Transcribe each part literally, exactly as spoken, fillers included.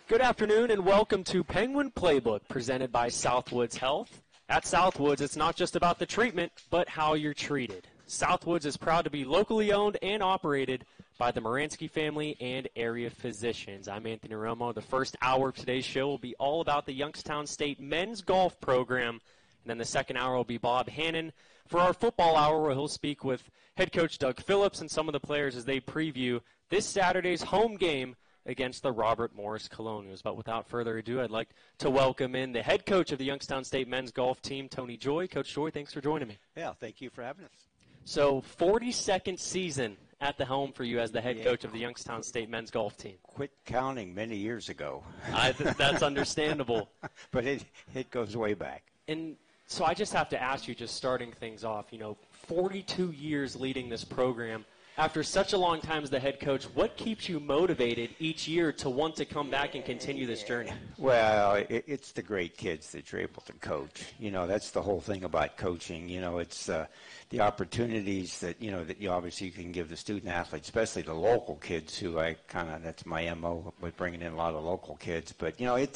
Good afternoon and welcome to Penguin Playbook presented by Southwoods Health. At Southwoods, it's not just about the treatment, but how you're treated. Southwoods is proud to be locally owned and operated by the Moransky family and area physicians. I'm Anthony Romo. The first hour of today's show will be all about the Youngstown State men's golf program. And then the second hour will be Bob Hannon for our football hour, where he'll speak with head coach Doug Phillips and some of the players as they preview this Saturday's home game against the Robert Morris Colonials. But without further ado, I'd like to welcome in the head coach of the Youngstown State men's golf team, Tony Joy. Coach Joy, thanks for joining me. Yeah, thank you for having us. So, forty-second season at the helm for you as the head yeah. coach of the Youngstown State men's golf team. Quit counting many years ago. I th- that's understandable. But it it goes way back. And so I just have to ask you, just starting things off, you know, forty-two years leading this program. After such a long time as the head coach, what keeps you motivated each year to want to come back and continue this journey? Well, it, it's the great kids that you're able to coach. You know, that's the whole thing about coaching. You know, it's uh, the opportunities that, you know, that you obviously can give the student athletes, especially the local kids who I kind of, that's my M O, with bringing in a lot of local kids. But, you know, it,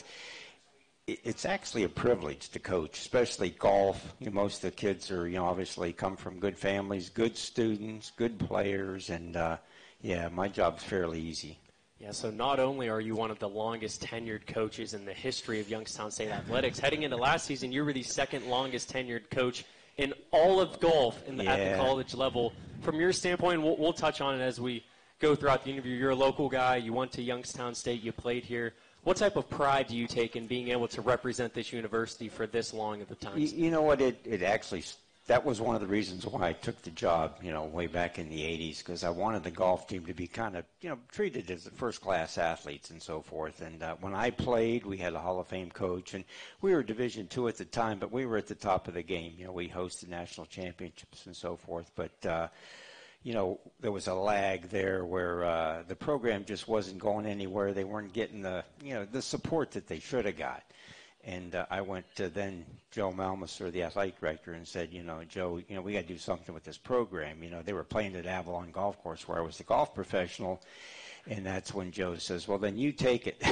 it it's actually a privilege to coach, especially golf. You know, most of the kids are, you know, obviously come from good families, good students, good players, and, uh, yeah, my job's fairly easy. Yeah, so not only are you one of the longest tenured coaches in the history of Youngstown State Athletics, heading into last season, you were the second longest tenured coach in all of golf in the, yeah. at the college level. From your standpoint, we'll, we'll touch on it as we go throughout the interview. You're a local guy. You went to Youngstown State. You played here. What type of pride do you take in being able to represent this university for this long of a time? You, you know what? It, it actually, that was one of the reasons why I took the job, you know, way back in the eighties, because I wanted the golf team to be kind of, you know, treated as first-class athletes and so forth. And uh, when I played, we had a Hall of Fame coach, and we were Division two at the time, but we were at the top of the game. You know, we hosted national championships and so forth. But, uh, you know, there was a lag there where uh, the program just wasn't going anywhere. They weren't getting the, you know, the support that they should have got. And uh, I went to then Joe Malmaser, the athletic director, and said, you know, Joe, you know, we got to do something with this program. You know, they were playing at Avalon Golf Course where I was the golf professional. And that's when Joe says, well, then you take it.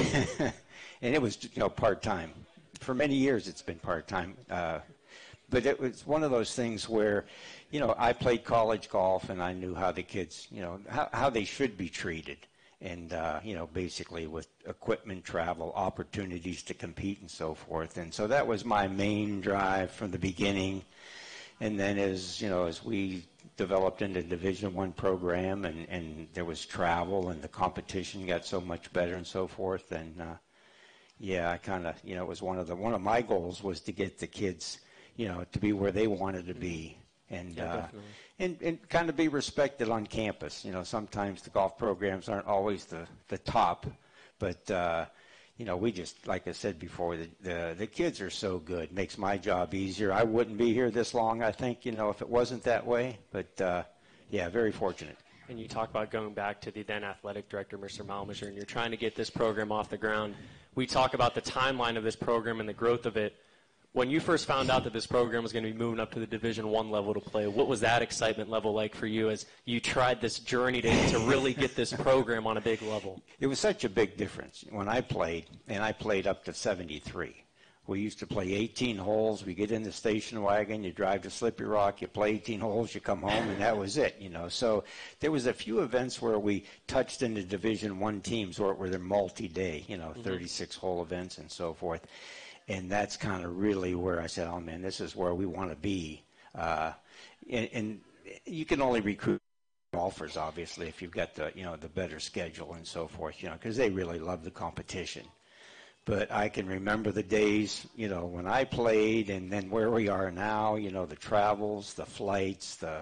And it was, you know, part-time. For many years it's been part-time. Uh, but it was one of those things where, you know, I played college golf and I knew how the kids, you know, how, how they should be treated. And, uh, you know, basically with equipment, travel, opportunities to compete and so forth. And so that was my main drive from the beginning. And then as, you know, as we developed into Division One program and, and there was travel and the competition got so much better and so forth. And, uh, yeah, I kind of, you know, it was one of the, one of my goals was to get the kids, you know, to be where they wanted to be. And, yeah, uh, and and kind of be respected on campus. You know, sometimes the golf programs aren't always the, the top, but, uh, you know, we just, like I said before, the, the the kids are so good. Makes my job easier. I wouldn't be here this long, I think, you know, if it wasn't that way. But, uh, yeah, very fortunate. And you talk about going back to the then athletic director, Mister Malmaser, and you're trying to get this program off the ground. We talk about the timeline of this program and the growth of it. When you first found out that this program was going to be moving up to the Division One level to play, what was that excitement level like for you as you tried this journey to, to really get this program on a big level? It was such a big difference. When I played, and I played up to seventy-three, we used to play eighteen holes. We get in the station wagon, you drive to Slippery Rock, you play eighteen holes, you come home, and that was it, you know. So there was a few events where we touched into Division One teams or where they're multi-day, you know, mm-hmm. thirty-six hole events and so forth. And that's kind of really where I said, oh, man, this is where we want to be. Uh, and, and you can only recruit golfers, obviously, if you've got the, you know, the better schedule and so forth, you know, because they really love the competition. But I can remember the days, you know, when I played and then where we are now, you know, the travels, the flights, the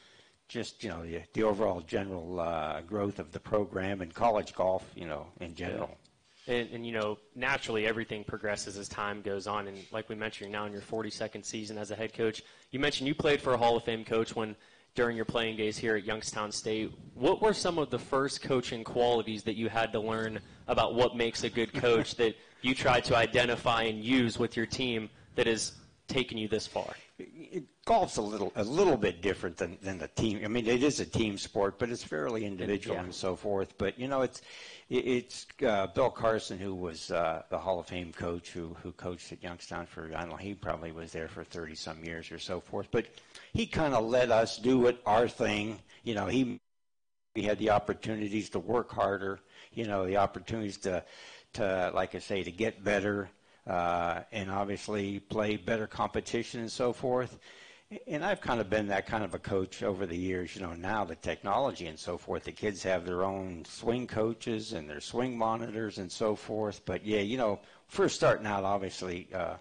just, you know, the, the overall general uh, growth of the program and college golf, you know, in general. Yeah. And, and, you know, naturally everything progresses as time goes on. And like we mentioned, you're now in your forty-second season as a head coach. You mentioned you played for a Hall of Fame coach when during your playing days here at Youngstown State. What were some of the first coaching qualities that you had to learn about what makes a good coach that you tried to identify and use with your team that has taken you this far? it, golf's a little a little bit different than, than the team. I mean, it is a team sport, but it's fairly individual yeah. and so forth. But you know, it's it, it's uh, Bill Carson, who was uh, the Hall of Fame coach, who who coached at Youngstown for I don't know, he probably was there for thirty some years or so forth. But he kind of let us do it our thing. You know, he we had the opportunities to work harder. You know, the opportunities to to like I say to get better. Uh, and obviously play better competition and so forth. And I've kind of been that kind of a coach over the years. You know, now the technology and so forth, the kids have their own swing coaches and their swing monitors and so forth. But, yeah, you know, first starting out, obviously, uh,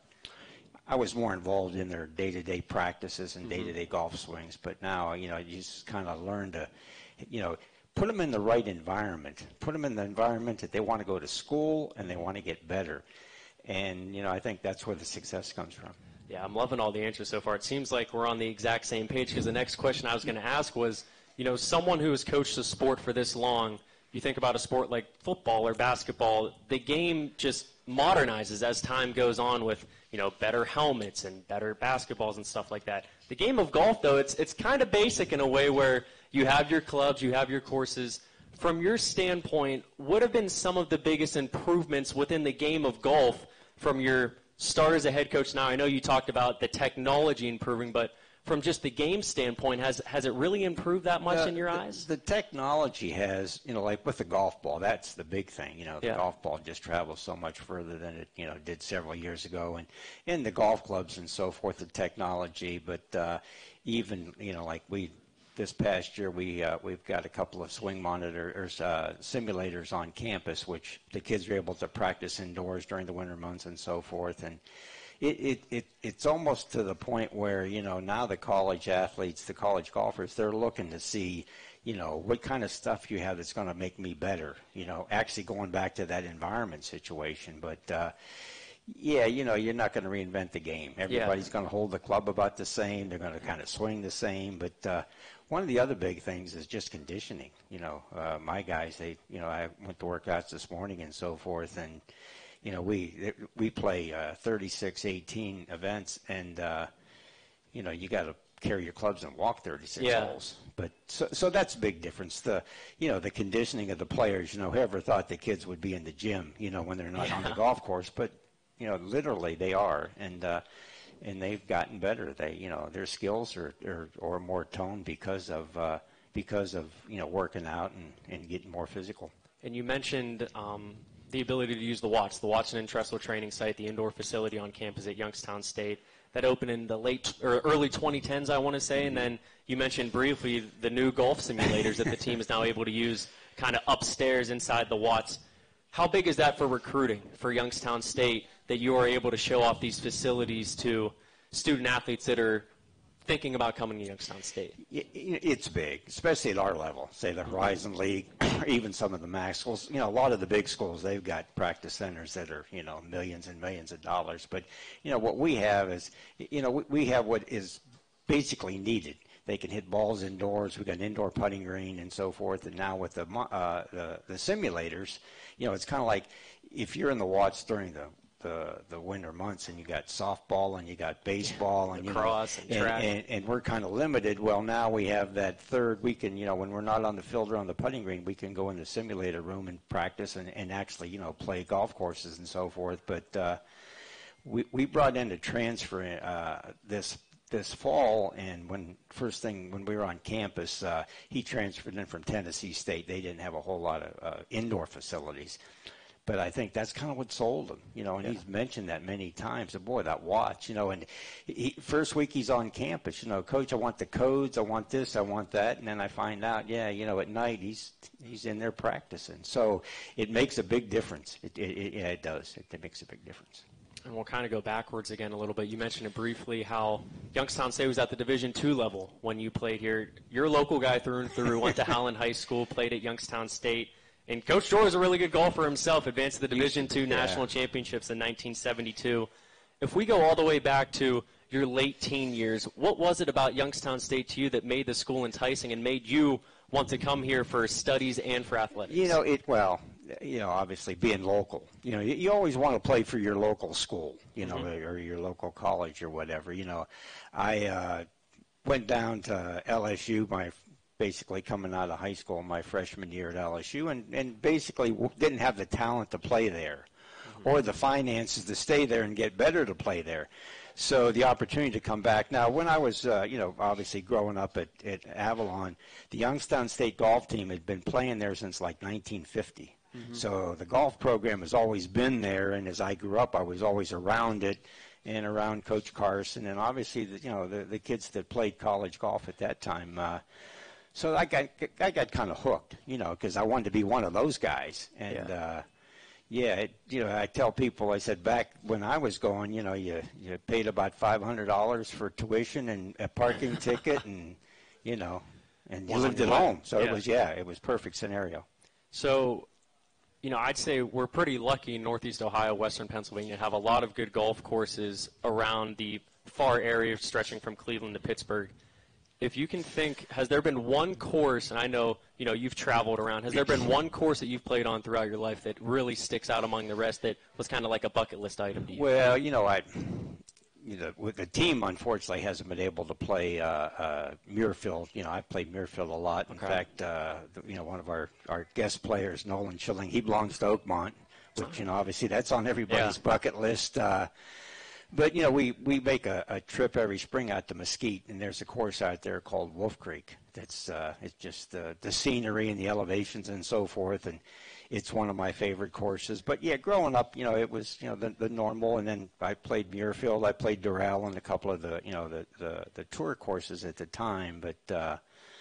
I was more involved in their day-to-day practices and day-to-day mm-hmm. golf swings. But now, you know, you just kind of learn to, you know, put them in the right environment. Put them in the environment that they want to go to school and they want to get better. And, you know, I think that's where the success comes from. Yeah, I'm loving all the answers so far. It seems like we're on the exact same page because the next question I was going to ask was, you know, someone who has coached a sport for this long, you think about a sport like football or basketball, the game just modernizes as time goes on with, you know, better helmets and better basketballs and stuff like that. The game of golf, though, it's it's kind of basic in a way where you have your clubs, you have your courses. From your standpoint, what have been some of the biggest improvements within the game of golf from your start as a head coach now? I know you talked about the technology improving, but from just the game standpoint, has has it really improved that much uh, in your the, eyes? The technology has, you know, like with the golf ball, that's the big thing. You know, the yeah. golf ball just travels so much further than it, you know, did several years ago. And in the golf clubs and so forth, the technology, but uh, even, you know, like we this past year, we, uh, we've got a couple of swing monitors, uh, simulators on campus, which the kids are able to practice indoors during the winter months and so forth. And it, it, it, it's almost to the point where, you know, now the college athletes, the college golfers, they're looking to see, you know, what kind of stuff you have that's going to make me better, you know, actually going back to that environment situation. But, uh, yeah, you know, you're not going to reinvent the game. Everybody's yeah. going to hold the club about the same. They're going to kind of swing the same. But uh, one of the other big things is just conditioning. You know, uh, my guys, they, you know, I went to workouts this morning and so forth, and, you know, we we play uh, thirty-six eighteen events, and, uh, you know, you got to carry your clubs and walk thirty-six yeah. holes. But so, so that's a big difference. The, you know, the conditioning of the players. You know, whoever thought the kids would be in the gym, you know, when they're not yeah. on the golf course, but you know, literally they are, and uh, and they've gotten better. They, you know, their skills are are, are more toned because of uh, because of you know working out and, and getting more physical. And you mentioned um, the ability to use the Watts, the Watson and Tressel training site, the indoor facility on campus at Youngstown State that opened in the late or early twenty tens, I want to say. Mm-hmm. And then you mentioned briefly the new golf simulators that the team is now able to use kind of upstairs inside the Watts. How big is that for recruiting for Youngstown State, that you are able to show off these facilities to student athletes that are thinking about coming to Youngstown State? It's big, especially at our level, say the Horizon League, or even some of the MAC schools. You know, a lot of the big schools, they've got practice centers that are, you know, millions and millions of dollars. But, you know, what we have is, you know, we have what is basically needed. They can hit balls indoors. We've got an indoor putting green and so forth. And now with the uh, the, the simulators, you know, it's kind of like if you're in the Watts during the, the the winter months and you got softball and you got baseball and you know, and, and, and, and we're kind of limited. Well, now we have that third. We can, you know, when we're not on the field or on the putting green, we can go in the simulator room and practice and, and actually, you know, play golf courses and so forth. But uh, we we brought in a transfer uh, this. this fall, and when first thing when we were on campus, uh, he transferred in from Tennessee State. They didn't have a whole lot of uh, indoor facilities, but I think that's kind of what sold him, you know. And yeah. he's mentioned that many times. And boy, that Watts, you know. And he, first week he's on campus, you know, Coach, I want the codes, I want this, I want that, and then I find out, yeah, you know, at night he's he's in there practicing. So it makes a big difference. It, it, it yeah, it does. It, it makes a big difference. And we'll kind of go backwards again a little bit. You mentioned it briefly how Youngstown State was at the Division two level when you played here. You're a local guy through and through, went to Howland High School, played at Youngstown State. And Coach Joy is a really good golfer himself, advanced to the Division two yeah. National Championships in nineteen seventy-two. If we go all the way back to your late teen years, what was it about Youngstown State to you that made the school enticing and made you want to come here for studies and for athletics? You know, it well, you know, obviously being local, you know, you, you always want to play for your local school, you know, Mm-hmm. or your local college or whatever. You know, I uh, went down to L S U, my basically coming out of high school my freshman year at L S U, and, and basically didn't have the talent to play there mm-hmm. or the finances to stay there and get better to play there. So the opportunity to come back. Now, when I was, uh, you know, obviously growing up at, at Avalon, the Youngstown State golf team had been playing there since like nineteen fifty. Mm-hmm. So the golf program has always been there, and as I grew up, I was always around it and around Coach Carson, and obviously, the, you know, the, the kids that played college golf at that time. Uh, so I got I got kind of hooked, you know, because I wanted to be one of those guys, and. Yeah. Uh, Yeah, it, you know, I tell people, I said back when I was going, you know, you, you paid about five hundred dollars for tuition and a parking ticket and, you know, and you lived at home. So yeah. it was, yeah, it was perfect scenario. So, you know, I'd say we're pretty lucky in Northeast Ohio, Western Pennsylvania, to have a lot of good golf courses around the far area stretching from Cleveland to Pittsburgh. If you can think, has there been one course, and I know, you know, you've traveled around, has there been one course that you've played on throughout your life that really sticks out among the rest that was kind of like a bucket list item to you? Well, you know, I, you know, with the team, unfortunately, hasn't been able to play uh, uh, Muirfield. You know, I've played Muirfield a lot. In okay. fact, uh, you know, one of our, our guest players, Nolan Schilling, he belongs to Oakmont, which, you know, obviously that's on everybody's yeah. bucket list. Uh, But, you know, we, we make a, a trip every spring out to Mesquite, and there's a course out there called Wolf Creek. That's uh, it's just uh, the scenery and the elevations and so forth, and it's one of my favorite courses. But, yeah, growing up, you know, it was, you know, the, the normal, and then I played Muirfield. I played Doral and a couple of the, you know, the, the, the tour courses at the time. But, uh,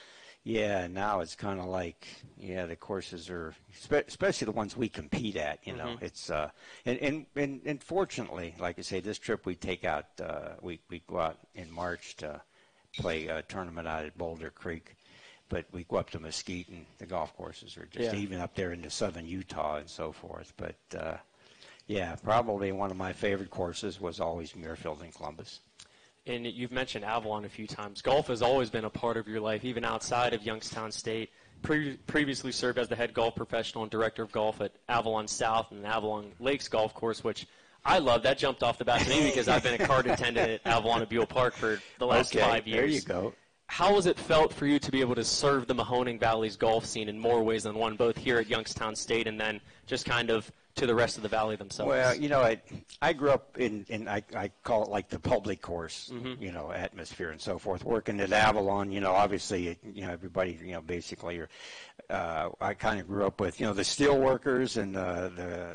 yeah, now it's kind of like, yeah, the courses are, especially the ones we compete at, you know, mm-hmm. it's, uh, and, and, and, and fortunately, like I say, this trip we take out, uh, we, we go out in March to play a tournament out at Boulder Creek, but we go up to Mesquite and the golf courses are just yeah. even up there into southern Utah and so forth. But, uh, yeah, probably one of my favorite courses was always Muirfield in Columbus. And you've mentioned Avalon a few times. Golf has always been a part of your life, even outside of Youngstown State. Pre- previously served as the head golf professional and director of golf at Avalon South and Avalon Lakes Golf Course, which I love. That jumped off the bat to me because I've been a card attendant at Avalon and Buell Park for the last okay, five years. There you go. How has it felt for you to be able to serve the Mahoning Valley's golf scene in more ways than one, both here at Youngstown State and then just kind of to the rest of the valley themselves? Well, you know, I I grew up in, in I, I call it like the public course, mm-hmm. you know, atmosphere and so forth. Working at Avalon, you know, obviously, you know, everybody, you know, basically, are, uh, I kind of grew up with, you know, the steel workers and the the,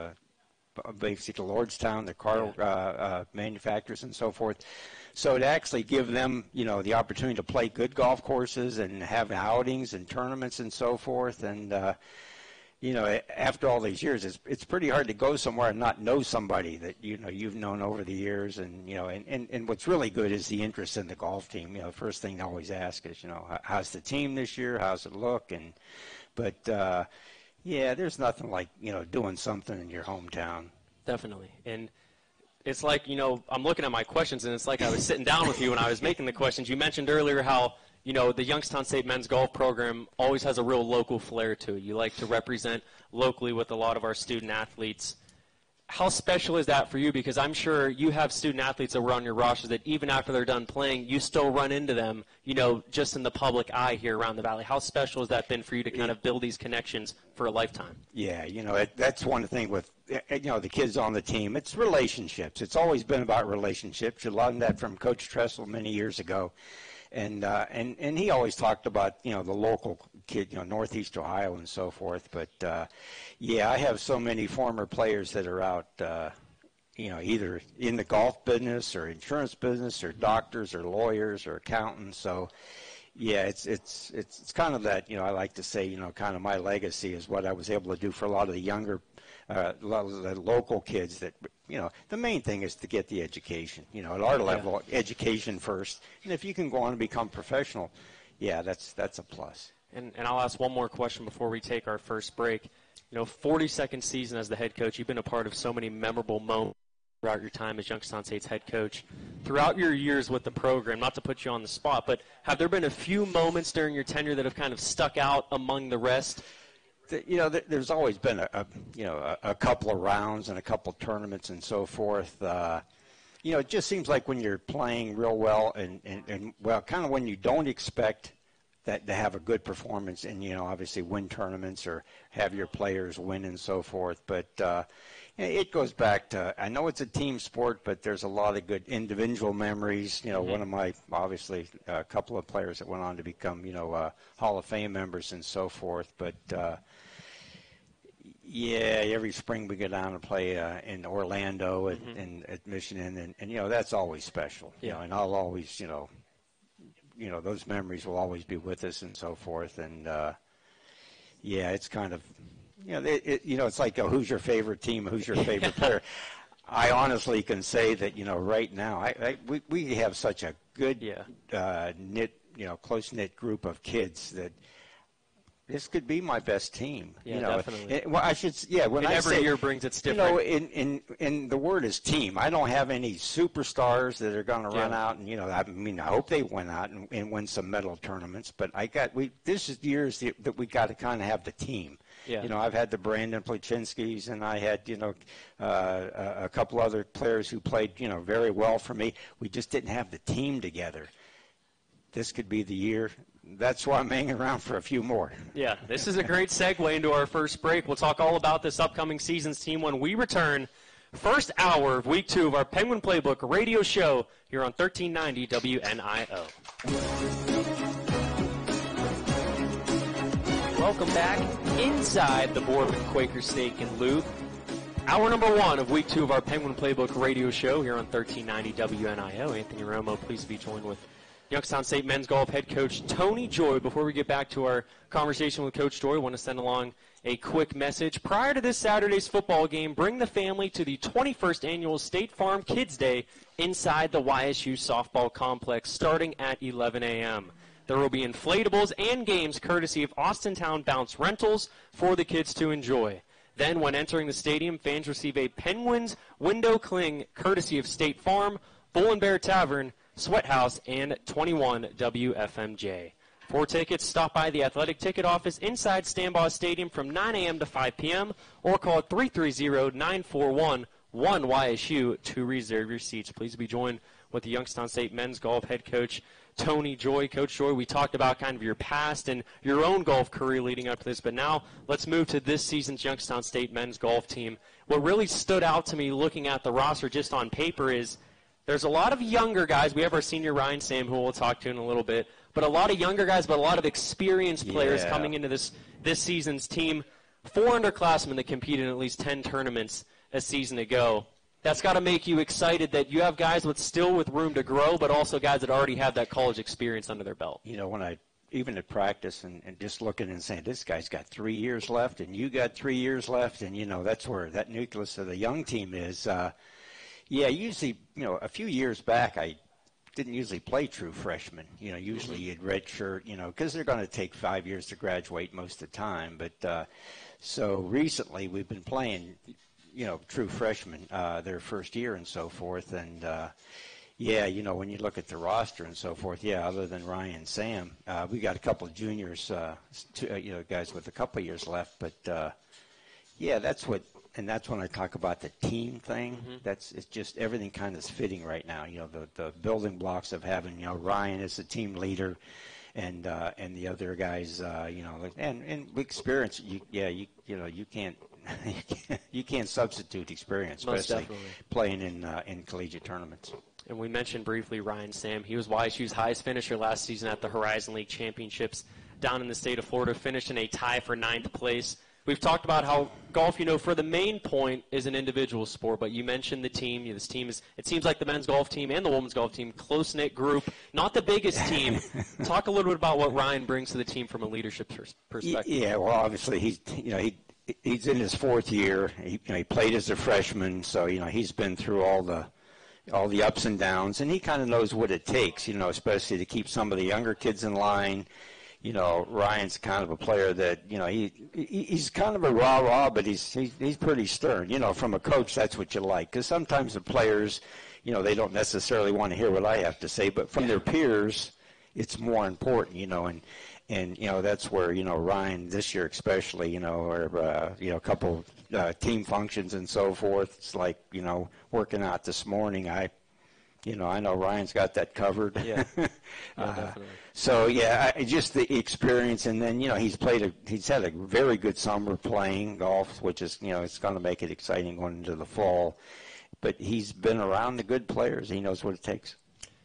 the basically Lordstown, the car uh, uh, manufacturers and so forth. So to actually give them, you know, the opportunity to play good golf courses and have outings and tournaments and so forth, and uh, you know, after all these years, it's it's pretty hard to go somewhere and not know somebody that, you know, you've known over the years. And, you know, and, and, and what's really good is the interest in the golf team. You know, the first thing they always ask is, you know, how's the team this year? How's it look? And, but, uh, yeah, there's nothing like, you know, doing something in your hometown. Definitely. And it's like, you know, I'm looking at my questions, and it's like I was sitting down with you when I was making the questions. You mentioned earlier how, you know, the Youngstown State men's golf program always has a real local flair to it. You like to represent locally with a lot of our student athletes. How special is that for you? Because I'm sure you have student athletes that were on your rosters that even after they're done playing, you still run into them, you know, just in the public eye here around the valley. How special has that been for you to kind of build these connections for a lifetime? Yeah, you know, it, that's one thing with, you know, the kids on the team. It's relationships. It's always been about relationships. You learned that from Coach Tressel many years ago. And, uh, and and he always talked about, you know, the local kid, you know, Northeast Ohio and so forth. But, uh, yeah, I have so many former players that are out, uh, you know, either in the golf business or insurance business or doctors or lawyers or accountants. So, yeah, it's it's it's it's kind of that, you know, I like to say, you know, kind of my legacy is what I was able to do for a lot of the younger, uh, a lot of the local kids that, you know, the main thing is to get the education, you know, at our level, yeah. Education first. And if you can go on and become professional, yeah, that's that's a plus. And, and I'll ask one more question before we take our first break. You know, forty-second season as the head coach, you've been a part of so many memorable moments throughout your time as Youngstown State's head coach. Throughout your years with the program, not to put you on the spot, but have there been a few moments during your tenure that have kind of stuck out among the rest? you know, there's always been a, a you know a, a couple of rounds and a couple of tournaments and so forth. Uh, you know, it just seems like when you're playing real well and, and, and well, kind of when you don't expect that to have a good performance and, you know, obviously win tournaments or have your players win and so forth. But uh, it goes back to, I know it's a team sport, but there's a lot of good individual memories. You know, mm-hmm. one of my, obviously, a couple of players that went on to become, you know, uh, Hall of Fame members and so forth. But, uh, yeah, every spring we go down and play uh, in Orlando and, mm-hmm. and at Michigan, and, and, you know, that's always special. Yeah. You know, and I'll always, you know, you know, those memories will always be with us and so forth. And, uh, yeah, it's kind of, you know, it, it, you know, it's like, oh, who's your favorite team? Who's your favorite player? I honestly can say that, you know, right now, I, I we, we have such a good, yeah. uh, knit, you know, close-knit group of kids that this could be my best team. Yeah, you know, definitely. It, well, I should, yeah. When and I every say, year brings its different. You know, in, in in the word is team. I don't have any superstars that are going to yeah. run out, and you know, I mean, I hope they win out and, and win some medal tournaments. But I got we. This is the years that, that we got to kind of have the team. Yeah. You know, I've had the Brandon Plachinskis, and I had, you know, uh, a couple other players who played, you know, very well for me. We just didn't have the team together. This could be the year. That's why I'm hanging around for a few more. Yeah, this is a great segue into our first break. We'll talk all about this upcoming season's team when we return. First hour of week two of our Penguin Playbook radio show here on thirteen ninety W N I O. Welcome back inside the Boardman Quaker Steak and Lube. Hour number one of week two of our Penguin Playbook radio show here on thirteen ninety W N I O. Anthony Romo, please be joined with Youngstown State men's golf head coach Tony Joy. Before we get back to our conversation with Coach Joy, I want to send along a quick message. Prior to this Saturday's football game, bring the family to the twenty-first Annual State Farm Kids Day inside the Y S U softball complex starting at eleven a.m. There will be inflatables and games courtesy of Austintown Bounce Rentals for the kids to enjoy. Then, when entering the stadium, fans receive a Penguins window cling courtesy of State Farm, Bull and Bear Tavern, Sweat House, and twenty-one W F M J. For tickets, stop by the athletic ticket office inside Stambaugh Stadium from nine a.m. to five p.m. or call three three zero, nine four one, one Y S U to reserve your seats. Please be joined with the Youngstown State men's golf head coach Tony Joy. Coach Joy, we talked about kind of your past and your own golf career leading up to this, but now let's move to this season's Youngstown State men's golf team. What really stood out to me looking at the roster just on paper is there's a lot of younger guys. We have our senior Ryan Sam, who we'll talk to in a little bit, but a lot of younger guys, but a lot of experienced players yeah. coming into this this season's team. Four underclassmen that competed in at least ten tournaments a season ago. That's got to make you excited that you have guys with still with room to grow, but also guys that already have that college experience under their belt. You know, when I even at practice and, and just looking and saying, this guy's got three years left, and you got three years left, and, you know, that's where that nucleus of the young team is. Uh, Yeah, usually, you know, a few years back, I didn't usually play true freshmen. You know, usually you'd redshirt, you know, because they're going to take five years to graduate most of the time. But uh, so recently we've been playing, you know, true freshmen uh, their first year and so forth. And, uh, yeah, you know, when you look at the roster and so forth, yeah, other than Ryan and Sam, uh, we got a couple of juniors, uh, two, uh, you know, guys with a couple of years left. But, uh, yeah, that's what. And that's when I talk about the team thing. Mm-hmm. That's it's just everything kind of is fitting right now. You know, the the building blocks of having, you know, Ryan as the team leader, and uh, and the other guys, uh, you know, and and experience. You yeah, you you know, you can't you can't, you can't substitute experience, Most especially definitely. playing in uh, in collegiate tournaments. And we mentioned briefly Ryan Sam. He was Y S U's highest finisher last season at the Horizon League Championships down in the state of Florida, finished in a tie for ninth place. We've talked about how golf, you know, for the main point is an individual sport, but you mentioned the team. You know, this team is, it seems like the men's golf team and the women's golf team, close-knit group, not the biggest team. Talk a little bit about what Ryan brings to the team from a leadership perspective. Yeah, well, obviously he's, you know, he he's in his fourth year. He, you know, he played as a freshman, so, you know, he's been through all the all the ups and downs, and he kind of knows what it takes, you know, especially to keep some of the younger kids in line. You know, Ryan's kind of a player that, you know, he, he he's kind of a rah-rah, but he's, he's he's pretty stern. You know, from a coach, that's what you like. Because sometimes the players, you know, they don't necessarily want to hear what I have to say, but from their peers, it's more important, you know. And, And, you know, that's where, you know, Ryan this year especially, you know, or, uh, you know, a couple uh, team functions and so forth. It's like, you know, working out this morning, I, you know, I know Ryan's got that covered. Yeah, yeah uh, definitely. So, yeah, I, just the experience. And then, you know, he's played, a, he's had a very good summer playing golf, which is, you know, it's going to make it exciting going into the fall. But he's been around the good players. He knows what it takes.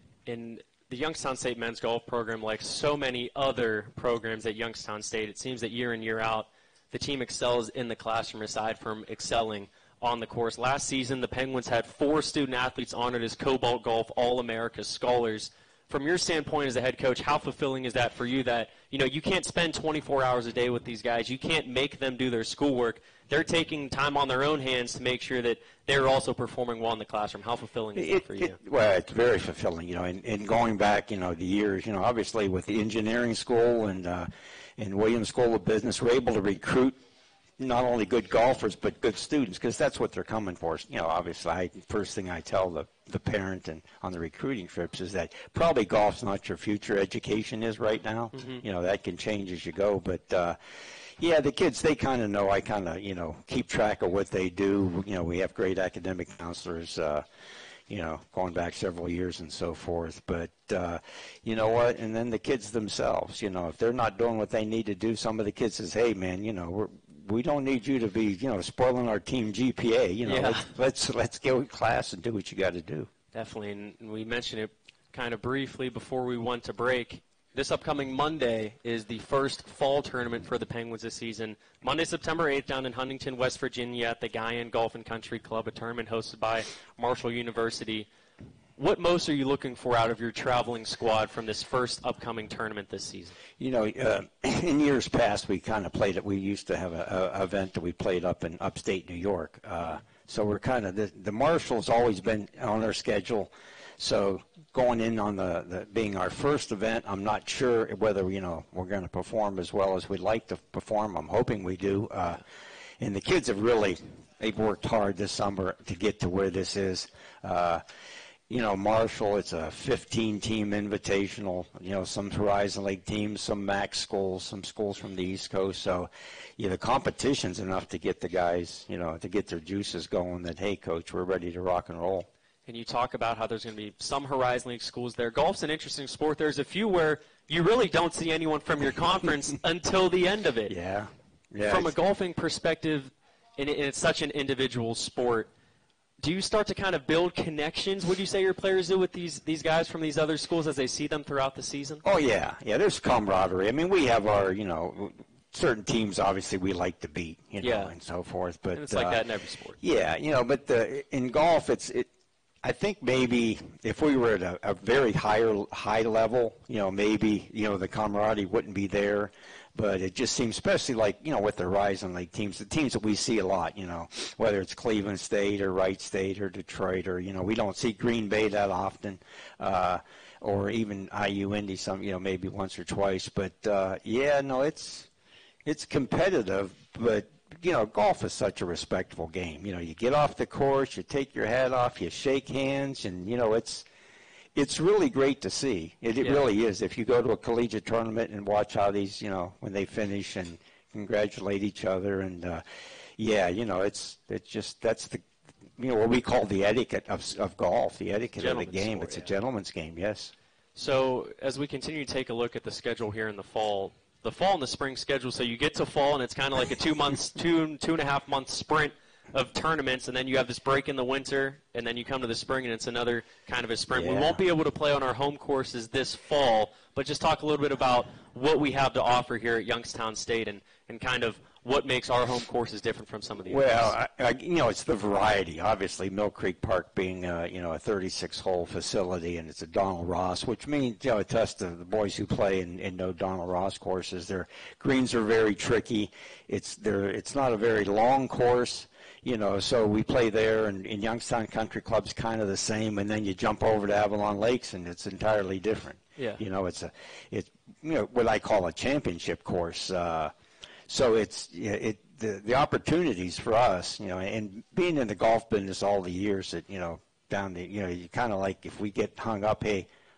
In the Youngstown State men's golf program, like so many other programs at Youngstown State, it seems that year in, year out, the team excels in the classroom aside from excelling on the course. Last season, the Penguins had four student athletes honored as Cobalt Golf All-America Scholars. From your standpoint as a head coach, how fulfilling is that for you that, you know, you can't spend twenty-four hours a day with these guys. You can't make them do their schoolwork. They're taking time on their own hands to make sure that they're also performing well in the classroom. How fulfilling is it, that for you? It, well, it's very fulfilling, you know, and, and going back, you know, the years, you know, obviously with the engineering school and, uh, and Williams School of Business, we're able to recruit not only good golfers but good students, because that's what they're coming for. You know, obviously, I, first thing I tell the, the parent and on the recruiting trips is that probably golf's not your future. Education is right now. Mm-hmm. You know, that can change as you go. But, uh, yeah, the kids, they kind of know. I kind of, you know, keep track of what they do. You know, we have great academic counselors, uh, you know, going back several years and so forth. But, uh, you know what, and then the kids themselves, you know, if they're not doing what they need to do, some of the kids says, hey, man, you know, we're, we don't need you to be, you know, spoiling our team G P A. You know, yeah. let's, let's let's go to class and do what you got to do. Definitely, and we mentioned it kind of briefly before we went to break. This upcoming Monday is the first fall tournament for the Penguins this season. Monday, September eighth, down in Huntington, West Virginia at the Guyan Golf and Country Club, a tournament hosted by Marshall University. What most are you looking for out of your traveling squad from this first upcoming tournament this season? You know, uh, in years past, we kind of played it. We used to have a, a event that we played up in upstate New York. Uh, so we're kind of the, the Marshall's always been on our schedule. So going in on the, the being our first event, I'm not sure whether, you know, we're going to perform as well as we'd like to perform. I'm hoping we do. Uh, and the kids have really, they've worked hard this summer to get to where this is. Uh, You know, Marshall, it's a fifteen-team invitational, you know, some Horizon League teams, some MAC schools, some schools from the East Coast. So, yeah, the competition's enough to get the guys, you know, to get their juices going that, hey, Coach, we're ready to rock and roll. And you talk about how there's going to be some Horizon League schools there. Golf's an interesting sport. There's a few where you really don't see anyone from your conference until the end of it. Yeah. yeah From a golfing perspective, and it's such an individual sport, do you start to kind of build connections, would you say your players do, with these, these guys from these other schools as they see them throughout the season? Oh, yeah. Yeah, there's camaraderie. I mean, we have our, you know, certain teams obviously we like to beat, you know, yeah. and so forth. But and it's like uh, that in every sport. Yeah, you know, but the, in golf, it's it. I think maybe if we were at a, a very higher high level, you know, maybe, you know, the camaraderie wouldn't be there. But it just seems, especially like, you know, with the Horizon League teams, the teams that we see a lot, you know, whether it's Cleveland State or Wright State or Detroit or, you know, we don't see Green Bay that often, uh, or even I U Indy some, you know, maybe once or twice. But, uh, yeah, no, it's it's competitive, but, you know, golf is such a respectable game. You know, you get off the course, you take your hat off, you shake hands, and, you know, it's, It's really great to see. It, it yeah. really is. If you go to a collegiate tournament and watch how these, you know, when they finish and congratulate each other, and uh, yeah, you know, it's it's just that's the, you know, what we call the etiquette of of golf, the etiquette of the game. Sport, it's yeah. a gentleman's game, yes. So as we continue to take a look at the schedule here in the fall, the fall and the spring schedule. So you get to fall, and it's kind of like a two months, two two and a half month sprint of tournaments, and then you have this break in the winter, and then you come to the spring, and it's another kind of a sprint. Yeah. We won't be able to play on our home courses this fall, but just talk a little bit about what we have to offer here at Youngstown State and, and kind of what makes our home courses different from some of the others. Well, I, I, you know, it's the variety. Obviously, Mill Creek Park being, uh, you know, a thirty-six hole facility, and it's a Donald Ross, which means, you know, it tests the, the boys who play and, and know Donald Ross courses. Their greens are very tricky. It's there. It's not a very long course. You know, so we play there, and, and Youngstown Country Club's kind of the same, and then you jump over to Avalon Lakes, and it's entirely different. Yeah. You know, it's a, it's you know what I call a championship course. Uh, so it's it the the opportunities for us, you know, and being in the golf business all the years that you know down the you know you kind of like if we get hung up, hey,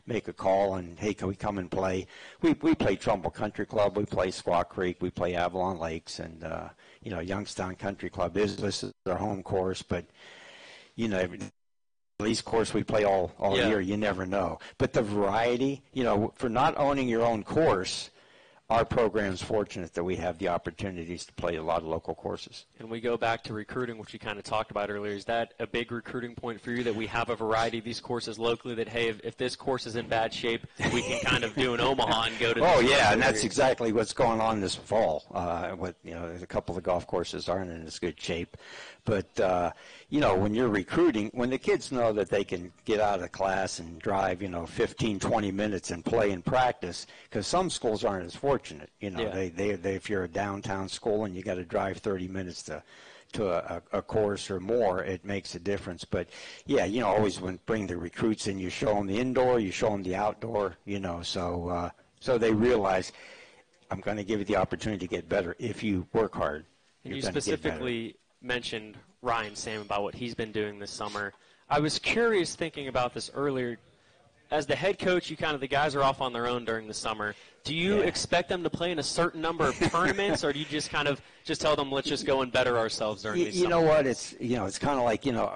make a call and, hey, can we come and play? We we play Trumbull Country Club, we play Squaw Creek, we play Avalon Lakes, and uh, you know, Youngstown Country Club is this is our home course, but you know, these course we play all all yeah. year. You never know. But the variety, you know, for not owning your own course, our program's fortunate that we have the opportunities to play a lot of local courses. And we go back to recruiting, which you kind of talked about earlier. Is that a big recruiting point for you, that we have a variety of these courses locally, that, hey, if, if this course is in bad shape, we can kind of do an Omaha and go to Oh, this yeah, and area. that's exactly what's going on this fall. Uh, with, you know, a couple of golf courses aren't in as good shape. But, uh, you know, when you're recruiting, when the kids know that they can get out of class and drive, you know, fifteen, twenty minutes and play and practice, because some schools aren't as fortunate. You know, yeah. they, they, they, if you're a downtown school and you got to drive thirty minutes to to a, a course or more, it makes a difference. But, yeah, you know, always when bring the recruits in, you show them the indoor, you show them the outdoor, you know, so uh, so they realize I'm going to give you the opportunity to get better if you work hard. And you specifically mentioned Ryan Sam about what he's been doing this summer. I was curious thinking about this earlier. As the head coach, you kind of the guys are off on their own during the summer. Do you yeah. expect them to play in a certain number of tournaments, or do you just kind of just tell them, let's just go and better ourselves during you, these you summer? know what? It's you know it's kind of like you know.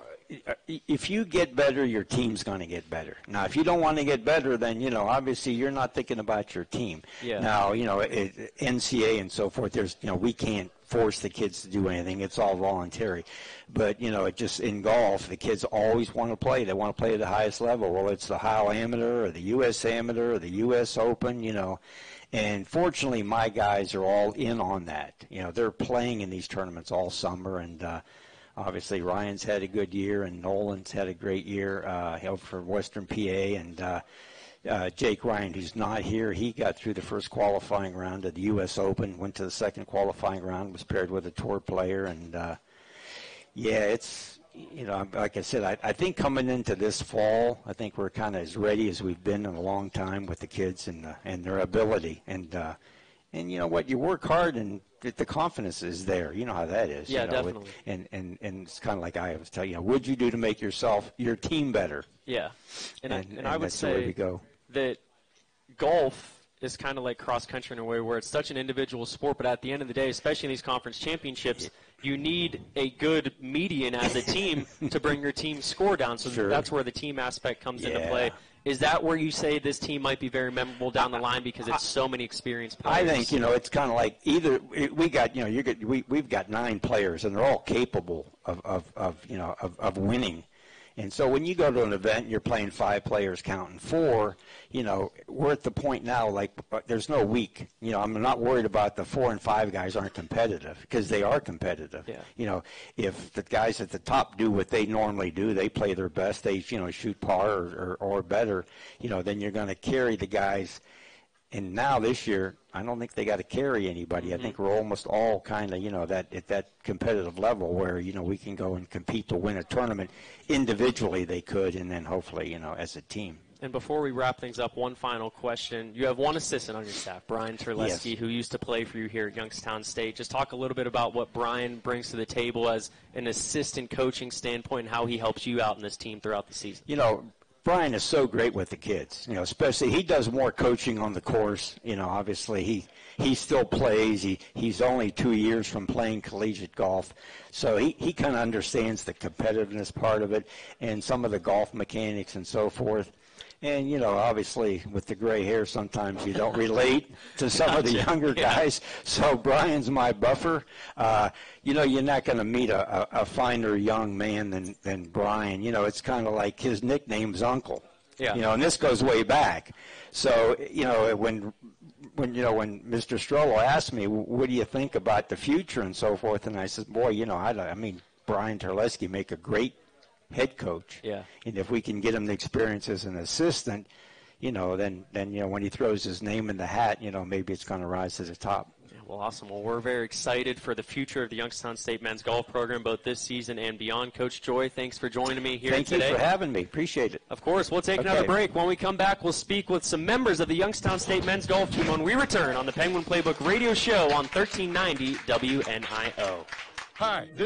If you get better, your team's going to get better. Now, if you don't want to get better, then, you know, obviously you're not thinking about your team. Yeah. Now, you know, it, N C A A and so forth, there's, you know, we can't force the kids to do anything. It's all voluntary. But, you know, it just in golf, the kids always want to play. They want to play at the highest level. Well, it's the Ohio Amateur or the U S Amateur or the U S Open, you know. And fortunately, my guys are all in on that. You know, they're playing in these tournaments all summer, and uh, obviously, Ryan's had a good year, and Nolan's had a great year uh, for Western P A. And uh, uh, Jake Ryan, who's not here, he got through the first qualifying round of the U S Open, went to the second qualifying round, was paired with a tour player. And, uh, yeah, it's, you know, like I said, I, I think coming into this fall, I think we're kind of as ready as we've been in a long time with the kids and, uh, and their ability. And, uh, and you know what, you work hard and the confidence is there. You know how that is. Yeah, you know, definitely. It, and, and, and it's kind of like I was telling you, know, what'd you do to make yourself, your team better? Yeah. And, And, I, and, and I would that's the way say we go. that golf is kind of like cross country in a way where it's such an individual sport, but at the end of the day, especially in these conference championships, you need a good median as a team to bring your team's score down. So Sure. that's where the team aspect comes into Yeah. play. Is that where you say this team might be very memorable down the line because it's so many experienced I players? think, you know, it's kind of like either we got, you know, you get, we, we've got nine players and they're all capable of, of, of you know, of, of winning. And so when you go to an event and you're playing five players counting four, you know, we're at the point now, like, there's no weak. You know, I'm not worried about the four and five guys aren't competitive because they are competitive. Yeah. You know, if the guys at the top do what they normally do, they play their best, they, you know, shoot par or, or, or better, you know, then you're going to carry the guys. And now this year, I don't think they got to carry anybody. Mm-hmm. I think we're almost all kind of, you know, that at that competitive level where, you know, we can go and compete to win a tournament. Individually they could, and then hopefully, you know, as a team. And before we wrap things up, one final question. You have one assistant on your staff, Brian Terleski, Yes. who used to play for you here at Youngstown State. Just talk a little bit about what Brian brings to the table as an assistant coaching standpoint and how he helps you out in this team throughout the season. You know, Brian is so great with the kids, you know, especially he does more coaching on the course. You know, obviously he, he still plays. He, he's only two years from playing collegiate golf. So he, he kind of understands the competitiveness part of it and some of the golf mechanics and so forth. And, you know, obviously with the gray hair, sometimes you don't relate to some of the younger guys. So Brian's my buffer. Uh, you know, you're not going to meet a, a, a finer young man than, than Brian. You know, it's kind of like his nickname's Uncle. Yeah. You know, and this goes way back. So, you know, when, when you know, when Mister Strollo asked me, what do you think about the future and so forth, and I said, boy, you know, I, I mean, Brian Terleski make a great head coach. Yeah. And if we can get him the experience as an assistant, you know, then, then you know, when he throws his name in the hat, you know, maybe it's going to rise to the top. Yeah, well, awesome. Well, we're very excited for the future of the Youngstown State men's golf program, both this season and beyond. Coach Joy, thanks for joining me here Thank today. you for having me. Appreciate it. Of course, we'll take Okay. another break. When we come back, we'll speak with some members of the Youngstown State men's golf team when we return on the Penguin Playbook radio show on thirteen ninety W N I O. Hi, this